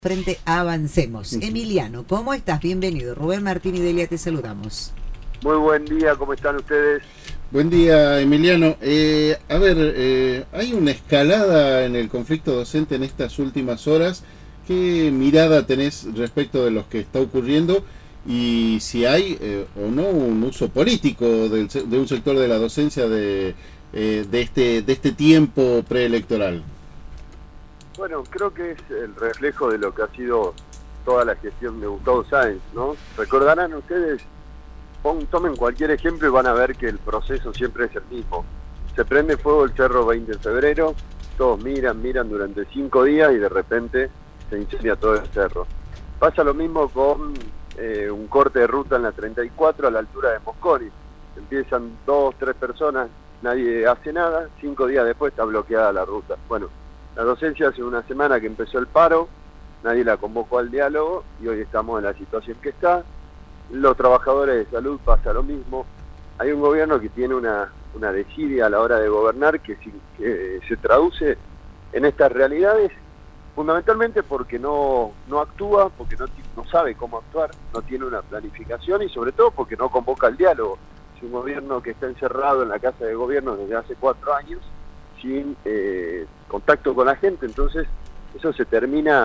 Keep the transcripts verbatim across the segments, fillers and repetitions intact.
Frente a Avancemos. Emiliano, ¿cómo estás? Bienvenido. Rubén Martín y Delia, te saludamos. Muy buen día, ¿cómo están ustedes? Buen día, Emiliano. Eh, a ver, eh, hay una escalada en el conflicto docente en estas últimas horas. ¿Qué mirada tenés respecto de lo que está ocurriendo? Y si hay eh, o no un uso político del, de un sector de la docencia de, eh, de, este, de este tiempo preelectoral. Bueno, creo que es el reflejo de lo que ha sido toda la gestión de Gustavo Sáenz, ¿no? Recordarán ustedes, pon, tomen cualquier ejemplo y van a ver que el proceso siempre es el mismo. Se prende fuego el cerro veinte de febrero, todos miran, miran durante cinco días y de repente se incendia todo el cerro. Pasa lo mismo con eh, un corte de ruta en la treinta y cuatro a la altura de Mosconi. Empiezan dos, tres personas, nadie hace nada, cinco días después está bloqueada la ruta. Bueno, la docencia hace una semana que empezó el paro, nadie la convocó al diálogo y hoy estamos en la situación que está. Los trabajadores de salud pasa lo mismo. Hay un gobierno que tiene una, una desidia a la hora de gobernar que, si, que se traduce en estas realidades fundamentalmente porque no, no actúa, porque no, no sabe cómo actuar, no tiene una planificación y sobre todo porque no convoca al diálogo. Es un gobierno que está encerrado en la casa de gobierno desde hace cuatro años sin eh, contacto con la gente, entonces eso se termina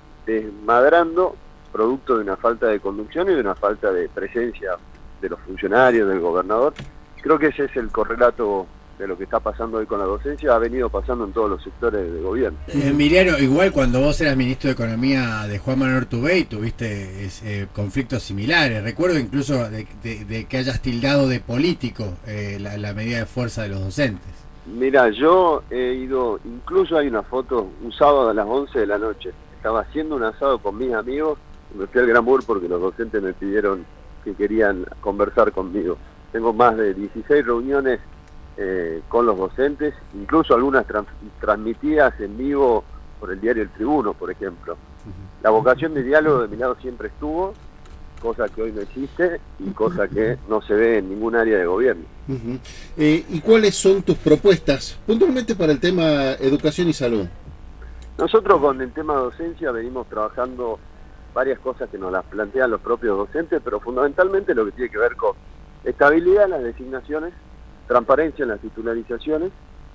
desmadrando producto de una falta de conducción y de una falta de presencia de los funcionarios, del gobernador. Creo que ese es el correlato de lo que está pasando hoy con la docencia, ha venido pasando en todos los sectores del gobierno. Eh, Emiliano, igual cuando vos eras ministro de Economía de Juan Manuel Urtubey tuviste eh, conflictos similares. Recuerdo incluso de, de, de que hayas tildado de político eh, la, la medida de fuerza de los docentes. Mira, yo he ido, incluso hay una foto, un sábado a las once de la noche, estaba haciendo un asado con mis amigos, y me fui al Gran Bur porque los docentes me pidieron que querían conversar conmigo. Tengo más de dieciséis reuniones eh, con los docentes, incluso algunas trans transmitidas en vivo por el diario El Tribuno, por ejemplo. La vocación de diálogo de mi lado siempre estuvo, cosa que hoy no existe y cosa que no se ve en ningún área de gobierno. Uh-huh. eh, ¿Y cuáles son tus propuestas, puntualmente para el tema educación y salud? Nosotros con el tema docencia venimos trabajando varias cosas que nos las plantean los propios docentes, pero fundamentalmente lo que tiene que ver con estabilidad en las designaciones, transparencia en las titularizaciones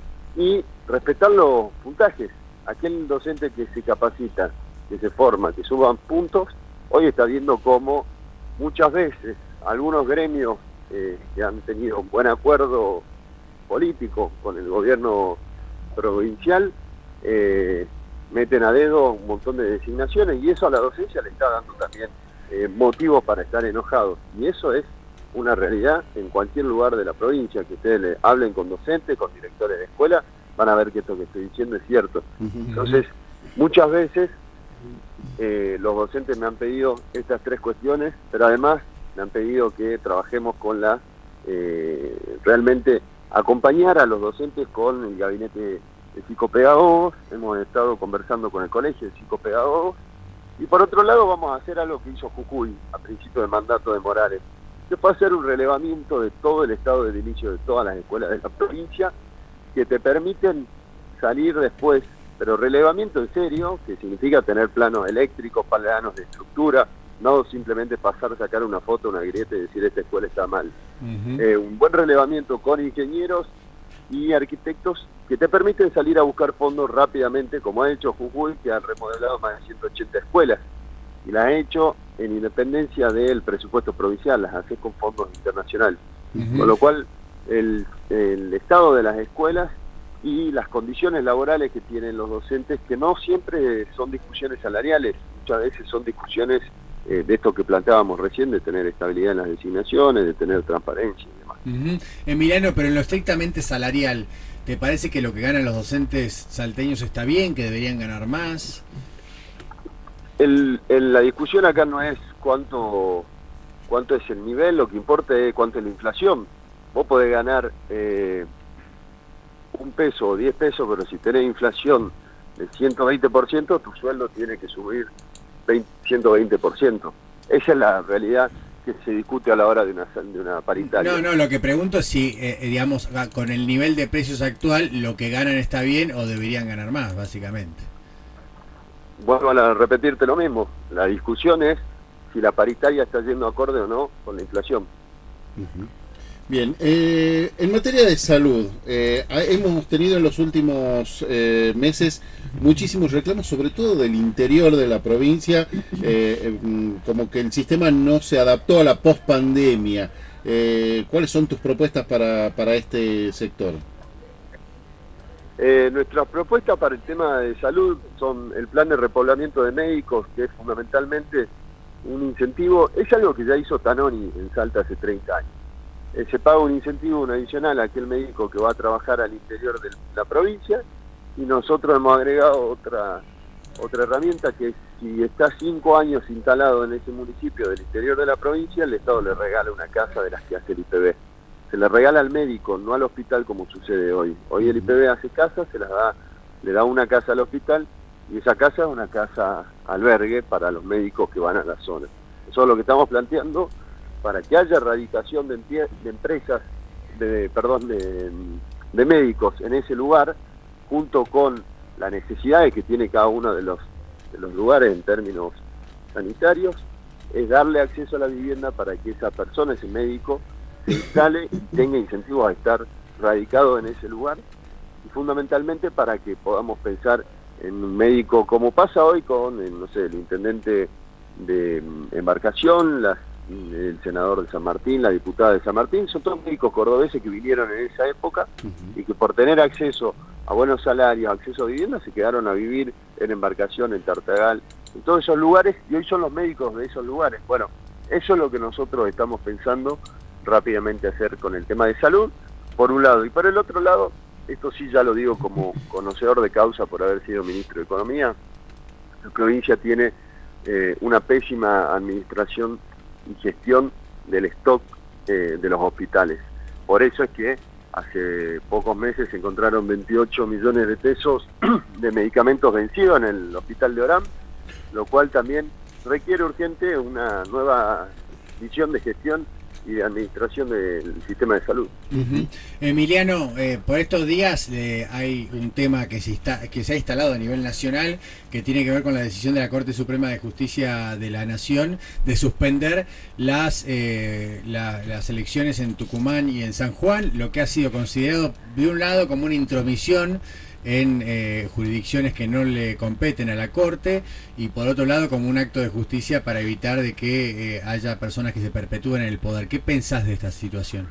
y respetar los puntajes. Aquel docente que se capacita, que se forma, que suban puntos, hoy está viendo cómo muchas veces algunos gremios eh, que han tenido un buen acuerdo político con el gobierno provincial eh, meten a dedo un montón de designaciones y eso a la docencia le está dando también eh, motivos para estar enojados. Y eso es una realidad en cualquier lugar de la provincia, que ustedes le hablen con docentes, con directores de escuela, van a ver que esto que estoy diciendo es cierto. Entonces, muchas veces Eh, los docentes me han pedido estas tres cuestiones, pero además me han pedido que trabajemos con la, eh, realmente acompañar a los docentes con el gabinete de psicopedagogos, hemos estado conversando con el colegio de psicopedagogos, y por otro lado vamos a hacer algo que hizo Jujuy a principio del mandato de Morales, que fue hacer un relevamiento de todo el estado de inicio de todas las escuelas de la provincia, que te permiten salir después, pero relevamiento en serio, que significa tener planos eléctricos, planos de estructura, no simplemente pasar, sacar una foto, una grieta y decir esta escuela está mal. Uh-huh. eh, un buen relevamiento con ingenieros y arquitectos que te permiten salir a buscar fondos rápidamente, como ha hecho Jujuy, que ha remodelado más de ciento ochenta escuelas, y las ha hecho en independencia del presupuesto provincial, las hace con fondos internacionales. Uh-huh. Con lo cual, el, el estado de las escuelas y las condiciones laborales que tienen los docentes, que no siempre son discusiones salariales, muchas veces son discusiones eh, de esto que planteábamos recién, de tener estabilidad en las designaciones, de tener transparencia y demás. Uh-huh. Emiliano, pero en lo estrictamente salarial, ¿te parece que lo que ganan los docentes salteños está bien, que deberían ganar más? El, el, la discusión acá no es cuánto, cuánto es el nivel, lo que importa es cuánto es la inflación. Vos podés ganar Eh, un peso o diez pesos, pero si tenés inflación del ciento veinte por ciento, tu sueldo tiene que subir ciento veinte por ciento. Esa es la realidad que se discute a la hora de una, de una paritaria. No, no, lo que pregunto es si, eh, digamos, con el nivel de precios actual, lo que ganan está bien o deberían ganar más, básicamente. vuelvo a repetirte lo mismo, la discusión es si la paritaria está yendo acorde o no con la inflación. Uh-huh. Bien, eh, en materia de salud, eh, hemos tenido en los últimos eh, meses muchísimos reclamos, sobre todo del interior de la provincia, eh, como que el sistema no se adaptó a la pospandemia. Eh, ¿Cuáles son tus propuestas para, para este sector? Eh, nuestras propuestas para el tema de salud son el plan de repoblamiento de médicos, que es fundamentalmente un incentivo, es algo que ya hizo Tanoni en Salta hace treinta años. Eh, se paga un incentivo, un adicional a aquel médico que va a trabajar al interior de la provincia, y nosotros hemos agregado otra otra herramienta que es, si está cinco años instalado en ese municipio del interior de la provincia, el Estado le regala una casa de las que hace el I P B. Se le regala al médico, no al hospital como sucede hoy. Hoy el I P B hace casas, se las da, le da una casa al hospital, y esa casa es una casa albergue para los médicos que van a la zona. Eso es lo que estamos planteando, para que haya erradicación de, de empresas, de, perdón, de, de médicos en ese lugar, junto con las necesidades que tiene cada uno de los, de los lugares en términos sanitarios, es darle acceso a la vivienda para que esa persona, ese médico, se instale y tenga incentivos a estar radicado en ese lugar, y fundamentalmente para que podamos pensar en un médico, como pasa hoy con, no sé, el intendente de embarcación, las el senador de San Martín, la diputada de San Martín, son todos médicos cordobeses que vinieron en esa época uh-huh. y que por tener acceso a buenos salarios, acceso a vivienda, se quedaron a vivir en Embarcación, en Tartagal, en todos esos lugares, y hoy son los médicos de esos lugares. Bueno, eso es lo que nosotros estamos pensando rápidamente hacer con el tema de salud, por un lado. Y por el otro lado, esto sí ya lo digo como conocedor de causa por haber sido ministro de Economía, la provincia tiene eh, una pésima administración y gestión del stock eh, de los hospitales. Por eso es que hace pocos meses se encontraron veintiocho millones de pesos de medicamentos vencidos en el hospital de Orán, lo cual también requiere urgente una nueva visión de gestión y de administración del sistema de salud. Uh-huh. Emiliano, eh, por estos días eh, hay un tema que se, está, que se ha instalado a nivel nacional, que tiene que ver con la decisión de la Corte Suprema de Justicia de la Nación de suspender las, eh, la, las elecciones en Tucumán y en San Juan, lo que ha sido considerado de un lado como una intromisión en eh, jurisdicciones que no le competen a la Corte, y por otro lado como un acto de justicia para evitar de que eh, haya personas que se perpetúen en el poder. ¿Qué pensás de esta situación?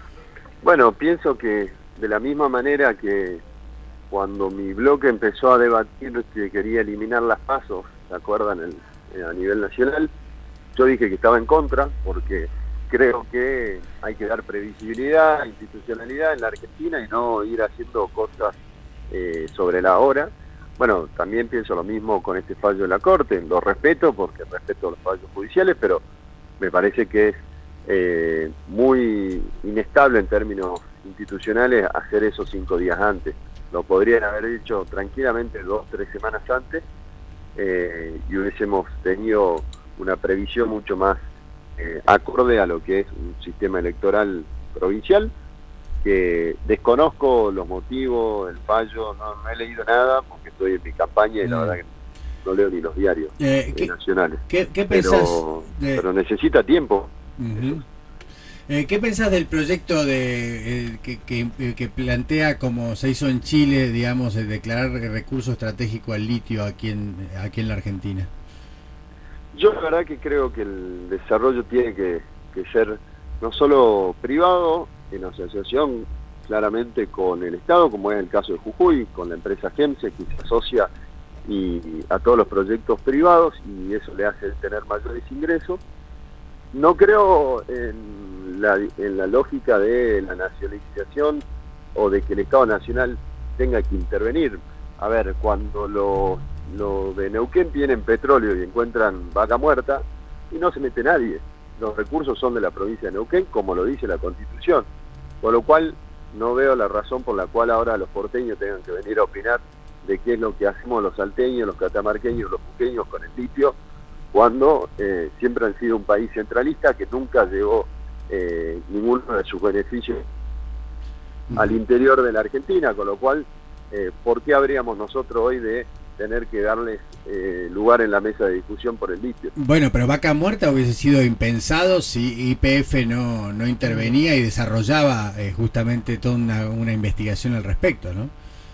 Bueno, pienso que de la misma manera que cuando mi bloque empezó a debatir que quería eliminar las pasos, ¿se acuerdan? El, a nivel nacional, yo dije que estaba en contra, porque creo que hay que dar previsibilidad, institucionalidad en la Argentina y no ir haciendo cosas Eh, sobre la hora. Bueno, también pienso lo mismo con este fallo de la Corte, lo respeto porque respeto los fallos judiciales, pero me parece que es eh, muy inestable en términos institucionales hacer eso cinco días antes. Lo podrían haber hecho tranquilamente dos, tres semanas antes eh, y hubiésemos tenido una previsión mucho más eh, acorde a lo que es un sistema electoral provincial, que desconozco los motivos, el fallo, no, no he leído nada porque estoy en mi campaña y la verdad que no leo ni los diarios eh, ¿qué, nacionales. ¿Qué, qué pensás pero, de... pero necesita tiempo. Uh-huh. eh, ¿Qué pensás del proyecto de eh, que, que, que plantea, como se hizo en Chile, digamos, de declarar recurso estratégico al litio aquí en, aquí en la Argentina? Yo la verdad que creo que el desarrollo tiene que, que ser no solo privado, en asociación claramente con el Estado, como es el caso de Jujuy, con la empresa GEMSE, que se asocia y, a todos los proyectos privados, y eso le hace tener mayores ingresos. No creo en la, en la lógica de la nacionalización o de que el Estado Nacional tenga que intervenir. A ver, cuando los lo de Neuquén tienen petróleo y encuentran vaca muerta, y no se mete nadie. Los recursos son de la provincia de Neuquén, como lo dice la Constitución, por lo cual no veo la razón por la cual ahora los porteños tengan que venir a opinar de qué es lo que hacemos los salteños, los catamarqueños, los jujeños con el litio, cuando eh, siempre han sido un país centralista que nunca llevó eh, ninguno de sus beneficios al interior de la Argentina, con lo cual, eh, ¿por qué habríamos nosotros hoy de tener que darles eh, lugar en la mesa de discusión por el litio. Bueno, pero Vaca Muerta hubiese sido impensado si Y P F no, no intervenía y desarrollaba eh, justamente toda una, una investigación al respecto, ¿no?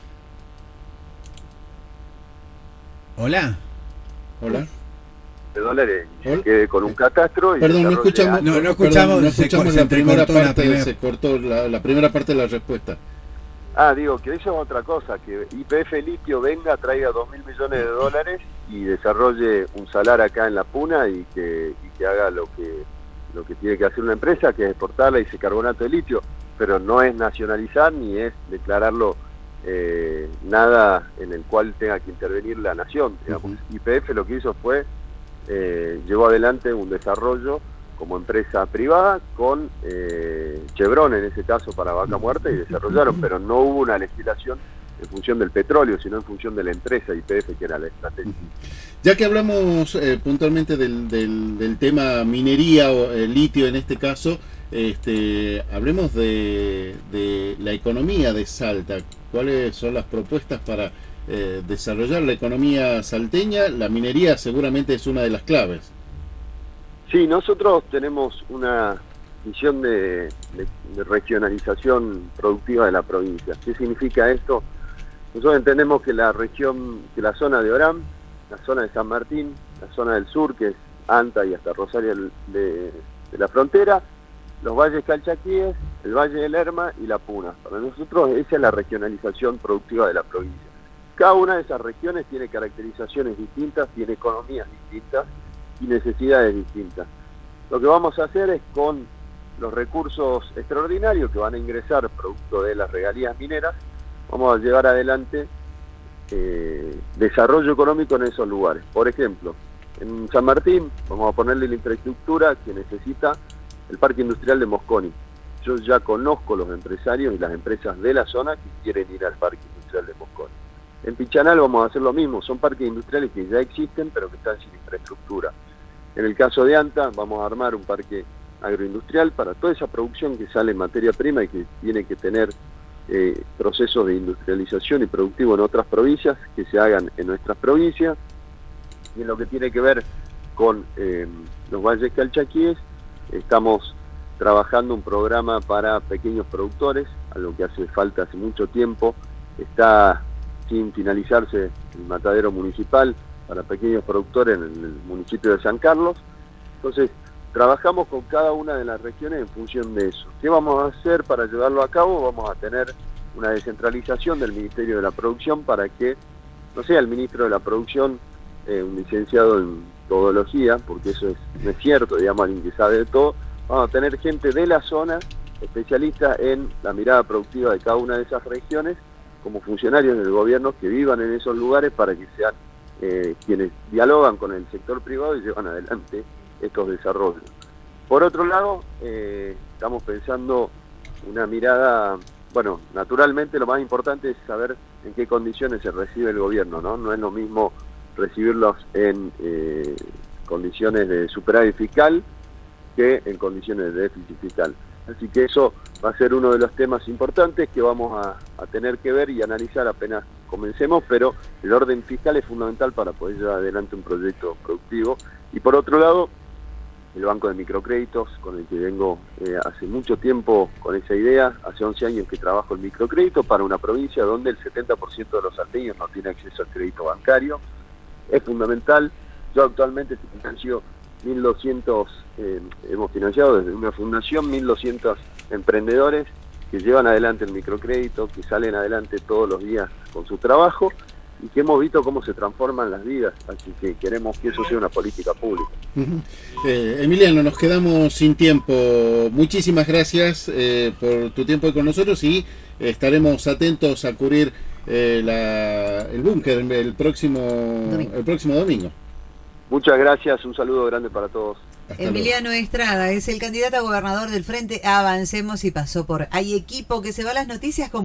Hola. Hola. De dólares y se Hola. quede con un catastro y Perdón, no desarrolle- escuchamos, No, no perdón, escuchamos, no se escuchamos cor- la se primera entrecortó la parte, primera- se cortó la, la primera parte de la respuesta. Ah, digo, que eso es otra cosa, que Y P F Litio venga, traiga dos mil millones de dólares y desarrolle un salar acá en La Puna y que, y que haga lo que lo que tiene que hacer una empresa, que es exportarla y ese carbonato de litio, pero no es nacionalizar ni es declararlo eh, nada en el cual tenga que intervenir la nación, digamos. Uh-huh. Y P F lo que hizo fue, eh, llevó adelante un desarrollo como empresa privada con eh, Chevron en ese caso para Vaca Muerta y desarrollaron, pero no hubo una legislación en función del petróleo, sino en función de la empresa Y P F, que era la estrategia. Ya que hablamos eh, puntualmente del, del, del tema minería o eh, litio en este caso, este, hablemos de, de la economía de Salta. ¿Cuáles son las propuestas para eh, desarrollar la economía salteña? La minería seguramente es una de las claves. Sí, nosotros tenemos una visión de, de, de regionalización productiva de la provincia. ¿Qué significa esto? Nosotros entendemos que la región, que la zona de Orán, la zona de San Martín, la zona del sur, que es Anta y hasta Rosario de, de la Frontera, los valles calchaquíes, el Valle del Lerma y la Puna. Para nosotros esa es la regionalización productiva de la provincia. Cada una de esas regiones tiene caracterizaciones distintas, tiene economías distintas y necesidades distintas. Lo que vamos a hacer es con los recursos extraordinarios que van a ingresar producto de las regalías mineras, vamos a llevar adelante eh, desarrollo económico en esos lugares. Por ejemplo, en San Martín vamos a ponerle la infraestructura que necesita el Parque Industrial de Mosconi. Yo ya conozco los empresarios y las empresas de la zona que quieren ir al Parque Industrial de Mosconi. En Pichanal vamos a hacer lo mismo, son parques industriales que ya existen pero que están sin infraestructura. En el caso de Anta vamos a armar un parque agroindustrial para toda esa producción que sale en materia prima y que tiene que tener eh, procesos de industrialización y productivo en otras provincias, que se hagan en nuestras provincias. Y en lo que tiene que ver con eh, los valles calchaquíes, estamos trabajando un programa para pequeños productores, algo que hace falta hace mucho tiempo. Está sin finalizarse el matadero municipal para pequeños productores en el municipio de San Carlos. Entonces, trabajamos con cada una de las regiones en función de eso. ¿Qué vamos a hacer para llevarlo a cabo? Vamos a tener una descentralización del Ministerio de la Producción para que no sea el ministro de la Producción eh, un licenciado en todología, porque eso es, no es cierto, digamos, alguien que sabe de todo. Vamos a tener gente de la zona, especialista en la mirada productiva de cada una de esas regiones, como funcionarios del gobierno que vivan en esos lugares para que sean eh, quienes dialogan con el sector privado y llevan adelante estos desarrollos. Por otro lado, eh, estamos pensando una mirada, bueno, naturalmente lo más importante es saber en qué condiciones se recibe el gobierno, ¿no? No es lo mismo recibirlos en eh, condiciones de superávit fiscal que en condiciones de déficit fiscal. Así que eso va a ser uno de los temas importantes que vamos a, a tener que ver y analizar apenas comencemos, pero el orden fiscal es fundamental para poder llevar adelante un proyecto productivo. Y por otro lado, el Banco de Microcréditos, con el que vengo eh, hace mucho tiempo con esa idea, hace once años que trabajo en microcrédito para una provincia donde el setenta por ciento de los salteños no tiene acceso al crédito bancario. Es fundamental. Yo actualmente financio mil doscientos, eh, hemos financiado desde una fundación mil doscientos emprendedores que llevan adelante el microcrédito, que salen adelante todos los días con su trabajo y que hemos visto cómo se transforman las vidas, así que queremos que eso sea una política pública. Uh-huh. eh, Emiliano, nos quedamos sin tiempo. Muchísimas gracias eh, por tu tiempo con nosotros y eh, estaremos atentos a cubrir eh, la, el búnker el próximo, el próximo domingo. Muchas gracias, un saludo grande para todos. Hasta Emiliano luego. Estrada es el candidato a gobernador del Frente Avancemos y pasó por Hay Equipo, que se va a las noticias con